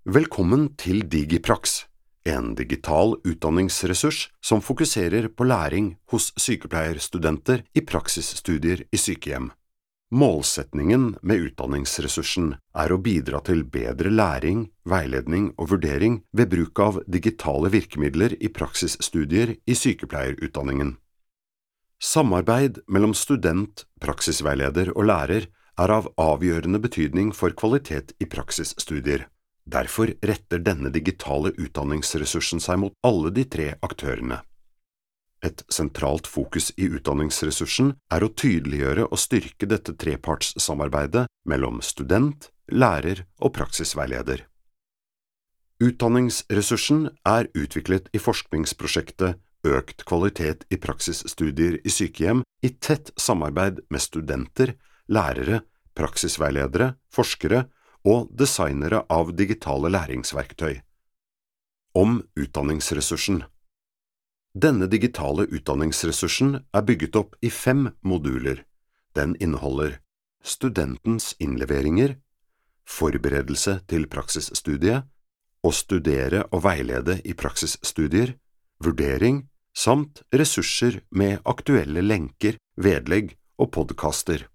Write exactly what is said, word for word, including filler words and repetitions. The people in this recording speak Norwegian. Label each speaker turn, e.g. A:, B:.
A: Velkommen til DigiPrax, en digital utdanningsressurs som fokuserer på læring hos sykepleierstudenter i praksisstudier i sykehjem. Målsetningen med utdanningsressursen er å bidra til bedre læring, veiledning og vurdering ved bruk av digitale virkemidler i praksisstudier i sykepleierutdanningen. Samarbeid mellom student, praksisveileder og lærer er av avgjørende betydning for kvalitet i praksisstudier. Derfor retter denne digitale utdanningsressursen seg mot alle de tre aktørene. Et sentralt fokus i utdanningsressursen er å tydeliggjøre og styrke dette trepartssamarbeidet mellom student, lærer og praksisveileder. Utdanningsressursen er utviklet i forskningsprosjektet Økt kvalitet i praksisstudier i sykehjem i tett samarbeid med studenter, lærere, praksisveiledere, forskere og designere av digitale læringsverktøy. Om utdanningsressursen. Denne digitale utdanningsressursen er bygget opp i fem moduler. Den inneholder studentens innleveringer, forberedelse til praksisstudiet, å studere og veilede i praksisstudier, vurdering, samt ressurser med aktuelle lenker, vedlegg og podcaster.